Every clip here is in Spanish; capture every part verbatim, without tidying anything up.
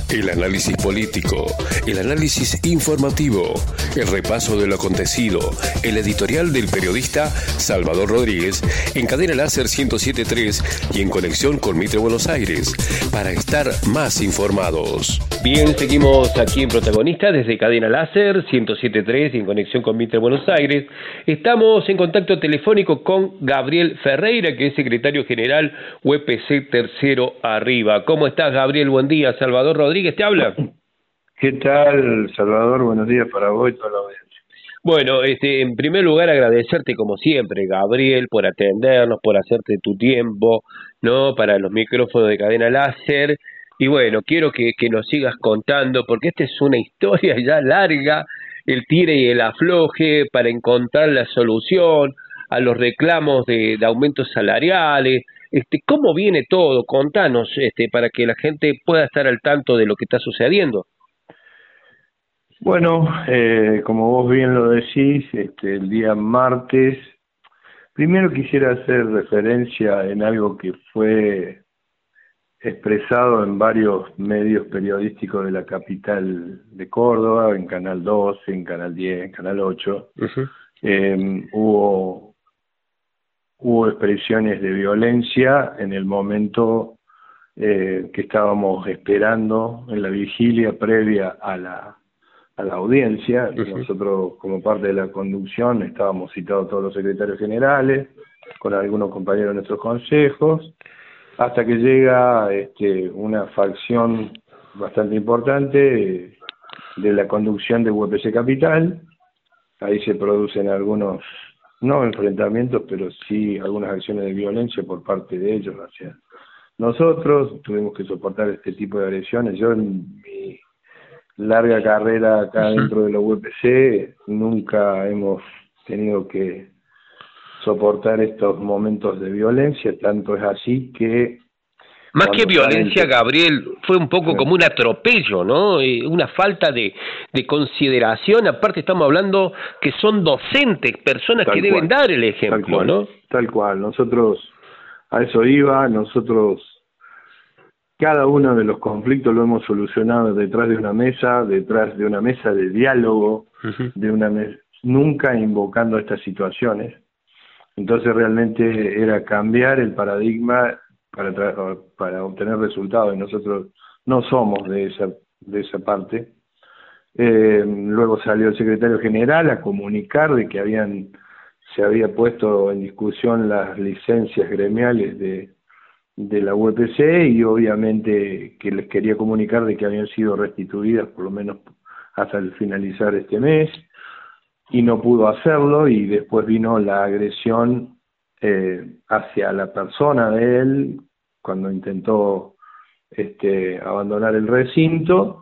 El análisis político, el análisis informativo, el repaso de lo acontecido, el editorial del periodista Salvador Rodríguez en Cadena Láser ciento siete punto tres y en conexión con Mitre Buenos Aires, para estar más informados. Bien, seguimos aquí en Protagonista desde Cadena Láser ciento siete punto tres y en conexión con Mitre Buenos Aires. Estamos en contacto telefónico con Gabriel Ferreira, que es secretario general U E P C Tercero Arriba. ¿Cómo estás, Gabriel? Buen día. Salvador Rodríguez te habla. ¿Qué tal, Salvador? Buenos días para vos y toda la audiencia. Bueno, este, en primer lugar agradecerte como siempre, Gabriel, por atendernos, por hacerte tu tiempo, ¿no? Para los micrófonos de Cadena Láser. Y bueno, quiero que, que nos sigas contando, porque esta es una historia ya larga, el tire y el afloje para encontrar la solución a los reclamos de, de aumentos salariales. Este, ¿cómo viene todo? Contanos, este, para que la gente pueda estar al tanto de lo que está sucediendo. Bueno, eh, como vos bien lo decís, este, el día martes, primero quisiera hacer referencia en algo que fue expresado en varios medios periodísticos de la capital de Córdoba, en Canal doce, en Canal diez, en Canal ocho. Uh-huh. eh, hubo, hubo expresiones de violencia en el momento eh, que estábamos esperando en la vigilia previa a la a la audiencia. Uh-huh. Nosotros, como parte de la conducción, estábamos citados todos los secretarios generales, con algunos compañeros de nuestros consejos, hasta que llega este, una facción bastante importante de la conducción de U E P C Capital. Ahí se producen algunos, no enfrentamientos, pero sí algunas acciones de violencia por parte de ellos hacia nosotros. Tuvimos que soportar este tipo de agresiones. Yo en mi larga carrera acá dentro de la U E P C, nunca hemos tenido que soportar estos momentos de violencia, tanto es así que... Más que violencia, el... Gabriel, fue un poco sí. como un atropello, ¿no? Eh, una falta de, de consideración. Aparte estamos hablando que son docentes, personas tal que cual, deben dar el ejemplo, tal cual, ¿no? Tal cual, nosotros a eso iba, nosotros... Cada uno de los conflictos lo hemos solucionado detrás de una mesa, detrás de una mesa de diálogo, uh-huh. de una mes- nunca invocando estas situaciones. Entonces realmente era cambiar el paradigma para tra- para obtener resultados, y nosotros no somos de esa de esa parte. Eh, luego salió el secretario general a comunicar de que habían se había puesto en discusión las licencias gremiales de de la U E P C, y obviamente que les quería comunicar de que habían sido restituidas por lo menos hasta el finalizar este mes, y no pudo hacerlo, y después vino la agresión eh, hacia la persona de él cuando intentó este, abandonar el recinto.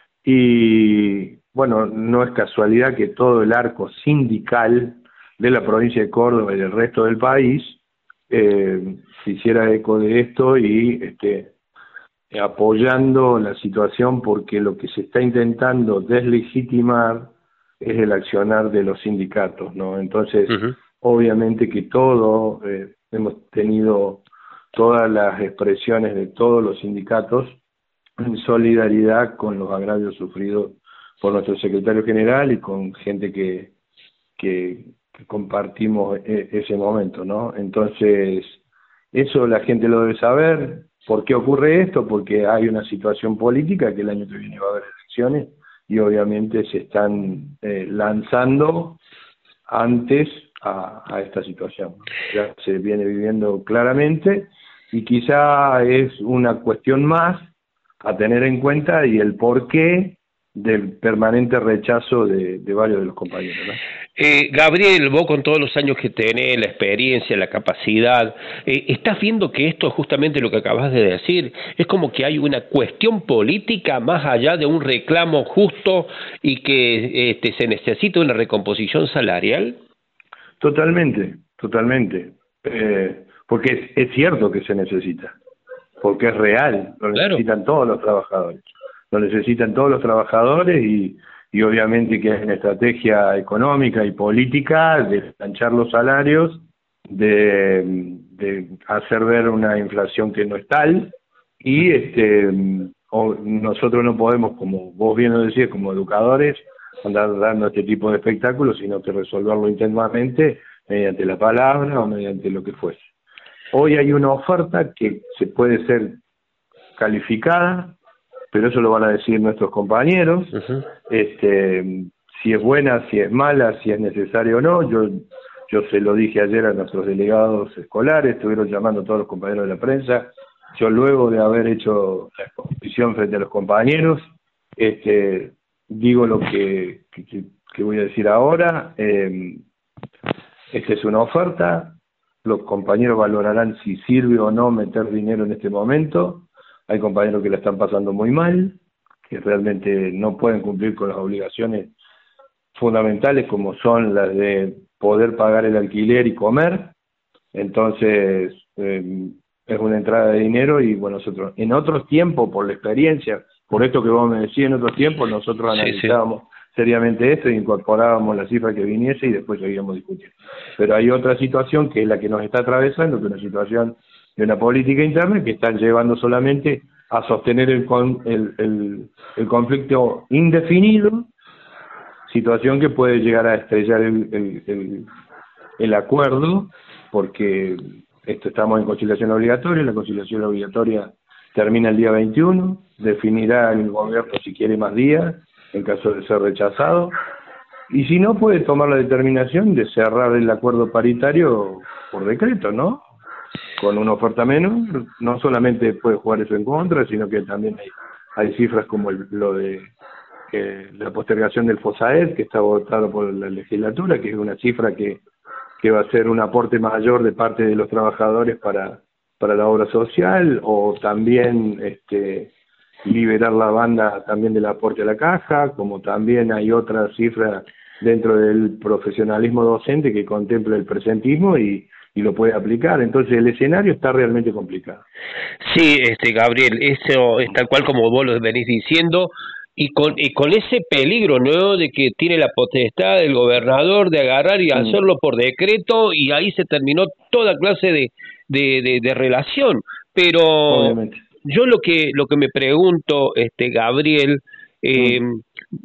Y bueno, no es casualidad que todo el arco sindical de la provincia de Córdoba y del resto del país Eh, se hiciera eco de esto y este, apoyando la situación, porque lo que se está intentando deslegitimar es el accionar de los sindicatos, ¿no? Entonces, uh-huh. obviamente que todo, eh, hemos tenido todas las expresiones de todos los sindicatos en solidaridad con los agravios sufridos por nuestro secretario general y con gente que que que compartimos ese momento, ¿no? Entonces, eso la gente lo debe saber. ¿Por qué ocurre esto? Porque hay una situación política, que el año que viene va a haber elecciones, y obviamente se están eh, lanzando antes a, a esta situación. Ya se viene viviendo claramente, y quizá es una cuestión más a tener en cuenta, y el porqué del permanente rechazo de, de varios de los compañeros, ¿no? Eh, Gabriel, vos con todos los años que tenés, la experiencia, la capacidad, eh, ¿estás viendo que esto es justamente lo que acabas de decir? Es como que hay una cuestión política más allá de un reclamo justo y que este, se necesita una recomposición salarial. Totalmente, totalmente. Eh, porque es, es cierto que se necesita, porque es real, lo claro. necesitan todos los trabajadores. Lo necesitan todos los trabajadores, y, y obviamente que hay una estrategia económica y política de planchar los salarios, de, de hacer ver una inflación que no es tal, y este o nosotros no podemos, como vos bien lo decías, como educadores, andar dando este tipo de espectáculos, sino que resolverlo internamente mediante la palabra o mediante lo que fuese. Hoy hay una oferta que se puede ser calificada, pero eso lo van a decir nuestros compañeros. Uh-huh. Este, si es buena, si es mala, si es necesario o no. Yo yo se lo dije ayer a nuestros delegados escolares, estuvieron llamando a todos los compañeros de la prensa. Yo, luego de haber hecho la exposición frente a los compañeros, este, digo lo que, que, que voy a decir ahora. Eh, esta es una oferta, los compañeros valorarán si sirve o no meter dinero en este momento. Hay compañeros que la están pasando muy mal, que realmente no pueden cumplir con las obligaciones fundamentales, como son las de poder pagar el alquiler y comer. Entonces, eh, es una entrada de dinero y bueno, nosotros, en otros tiempos, por la experiencia, por esto que vos me decías, en otros tiempos nosotros analizábamos sí, sí. seriamente esto e incorporábamos la cifra que viniese y después seguíamos discutiendo. Pero hay otra situación que es la que nos está atravesando, que es una situación de una política interna que están llevando solamente a sostener el, el, el, el conflicto indefinido, situación que puede llegar a estrellar el, el, el, el acuerdo, porque esto estamos en conciliación obligatoria, la conciliación obligatoria termina el día veintiuno, definirá el gobierno si quiere más días, en caso de ser rechazado, y si no puede tomar la determinación de cerrar el acuerdo paritario por decreto, ¿no? Con una oferta menos, no solamente puede jugar eso en contra, sino que también hay, hay cifras como el, lo de eh, la postergación del FOSAED, que está votado por la legislatura, que es una cifra que, que va a ser un aporte mayor de parte de los trabajadores para, para la obra social, o también este, liberar la banda también del aporte a la caja, como también hay otra cifra dentro del profesionalismo docente que contempla el presentismo y y lo puede aplicar. Entonces el escenario está realmente complicado. Sí, este Gabriel, eso es tal cual como vos lo venís diciendo, y con y con ese peligro, ¿no?, de que tiene la potestad del gobernador de agarrar y hacerlo por decreto, y ahí se terminó toda clase de de, de, de relación. Pero obviamente, yo lo que lo que me pregunto, este Gabriel, eh, mm.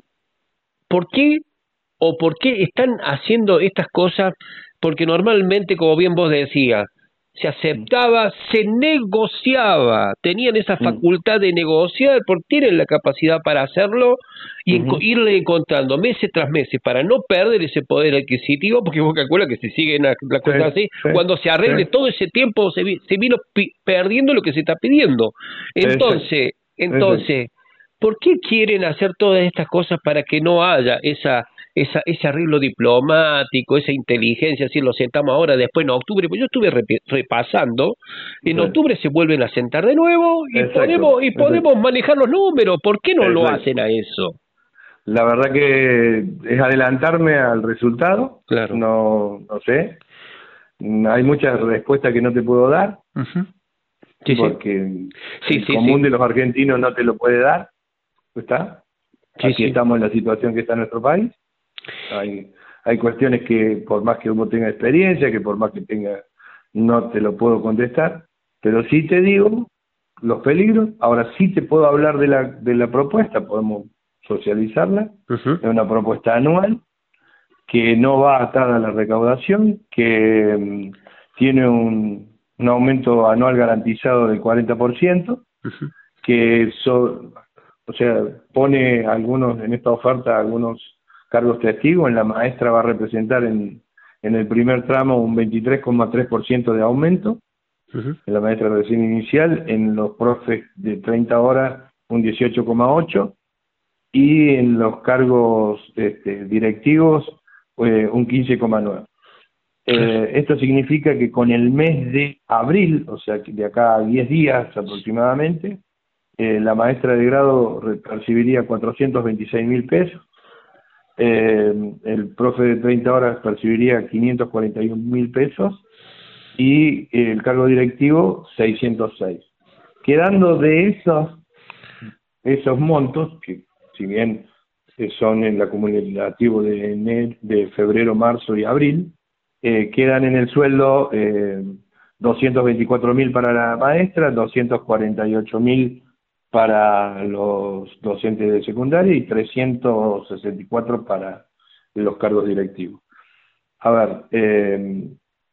¿por qué o por qué están haciendo estas cosas? Porque normalmente, como bien vos decías, se aceptaba, se negociaba, tenían esa facultad de negociar, porque tienen la capacidad para hacerlo y uh-huh. irle encontrando meses tras meses para no perder ese poder adquisitivo, porque vos calculas que si siguen la, la cosa sí, así, sí, cuando se arregle sí. todo ese tiempo se, vi, se vino pi- perdiendo lo que se está pidiendo. Entonces, sí. entonces, ¿por qué quieren hacer todas estas cosas para que no haya esa... Esa, ese arreglo diplomático, esa inteligencia, si lo sentamos ahora, después en octubre, pues yo estuve rep- repasando, en sí. octubre se vuelven a sentar de nuevo y exacto, podemos y podemos exacto. manejar los números. ¿Por qué no exacto. lo hacen a eso? La verdad que es adelantarme al resultado, claro. no no sé, hay muchas respuestas que no te puedo dar, uh-huh. sí, porque sí. el sí, común sí. de los argentinos no te lo puede dar, ¿está? Sí, Aquí sí. estamos en la situación que está en nuestro país. Hay, hay cuestiones que por más que uno tenga experiencia, que por más que tenga, no te lo puedo contestar, pero sí te digo los peligros. Ahora sí te puedo hablar de la de la propuesta, podemos socializarla. Uh-huh. Es una propuesta anual que no va atada a la recaudación, que um, tiene un, un aumento anual garantizado del cuarenta por ciento, uh-huh. que so, o sea, pone algunos en esta oferta algunos cargos testigos. En la maestra va a representar en, en el primer tramo un veintitrés coma tres por ciento de aumento, uh-huh. en la maestra recién inicial, en los profes de treinta horas un dieciocho coma ocho, y en los cargos este, directivos eh, un quince coma nueve. Eh, esto significa que con el mes de abril, o sea, de acá a diez días aproximadamente, eh, la maestra de grado percibiría cuatrocientos veintiséis mil pesos, Eh, el profe de treinta horas percibiría quinientos cuarenta y un mil pesos y el cargo directivo seiscientos seis. Quedando de esos esos montos, que si bien son en el acumulativo de, enero, de febrero, marzo y abril, eh, quedan en el sueldo eh, doscientos veinticuatro mil para la maestra, doscientos cuarenta y ocho mil para los docentes de secundaria y trescientos sesenta y cuatro para los cargos directivos. A ver, eh,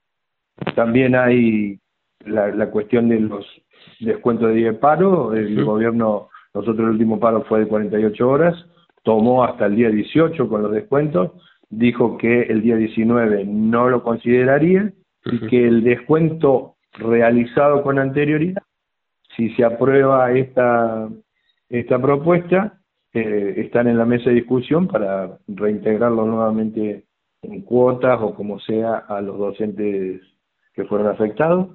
también hay la, la cuestión de los descuentos de día de paro. El sí. gobierno, nosotros el último paro fue de cuarenta y ocho horas, tomó hasta el día dieciocho con los descuentos, dijo que el día diecinueve no lo consideraría y que el descuento realizado con anterioridad, si se aprueba esta esta propuesta, eh, están en la mesa de discusión para reintegrarlo nuevamente en cuotas o como sea a los docentes que fueron afectados.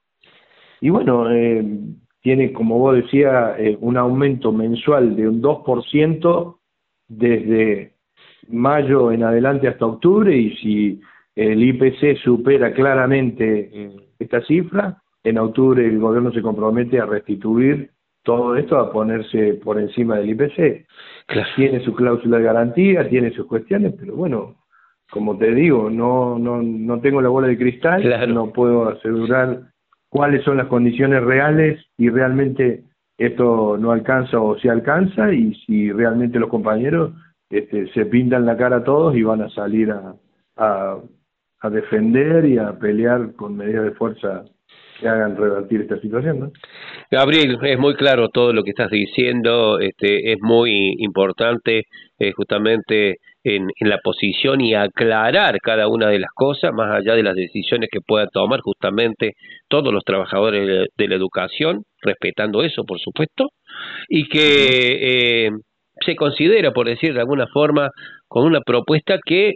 Y bueno, eh, tiene, como vos decías, eh, un aumento mensual de un dos por ciento desde mayo en adelante hasta octubre, y si el I P C supera claramente esta cifra, en octubre el gobierno se compromete a restituir todo esto, a ponerse por encima del I P C. Claro. Tiene su cláusula de garantía, tiene sus cuestiones, pero bueno, como te digo, no no no tengo la bola de cristal, claro. No puedo asegurar cuáles son las condiciones reales y realmente esto no alcanza o si alcanza, y si realmente los compañeros este, se pintan la cara a todos y van a salir a, a, a defender y a pelear con medidas de fuerza que hagan revertir esta situación, ¿no? Gabriel, es muy claro todo lo que estás diciendo, este, es muy importante eh, justamente en, en la posición y aclarar cada una de las cosas, más allá de las decisiones que puedan tomar justamente todos los trabajadores de, de la educación, respetando eso, por supuesto, y que eh, se considera, por decir de alguna forma, con una propuesta que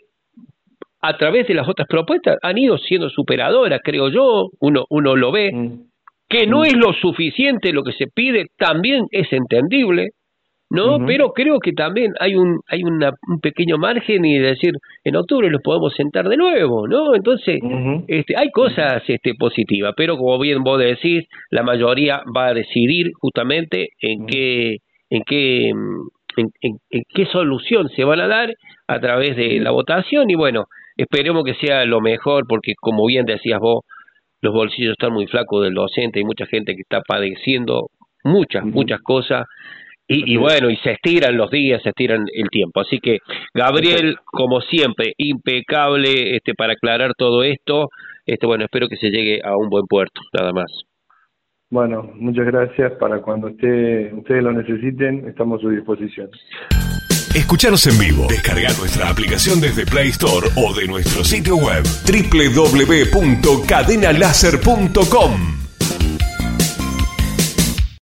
a través de las otras propuestas han ido siendo superadoras, creo yo, uno uno lo ve, mm. que no mm. es lo suficiente lo que se pide, también es entendible, ¿no? Uh-huh. Pero creo que también hay un hay una, un pequeño margen y decir, en octubre los podemos sentar de nuevo, ¿no? Entonces, uh-huh. este, hay cosas este, positivas, pero como bien vos decís, la mayoría va a decidir justamente en uh-huh. qué en qué en, en, en qué solución se van a dar a través de la votación, y bueno, esperemos que sea lo mejor, porque como bien decías vos, los bolsillos están muy flacos del docente, hay mucha gente que está padeciendo muchas, uh-huh. muchas cosas, y, y bueno, y se estiran los días, se estiran el tiempo. Así que, Gabriel, como siempre, impecable este para aclarar todo esto. Este bueno, espero que se llegue a un buen puerto, nada más. Bueno, muchas gracias. Para cuando esté, ustedes lo necesiten, estamos a su disposición. Escucharos en vivo. Descarga nuestra aplicación desde Play Store o de nuestro sitio web doble u doble u doble u punto cadena láser punto com.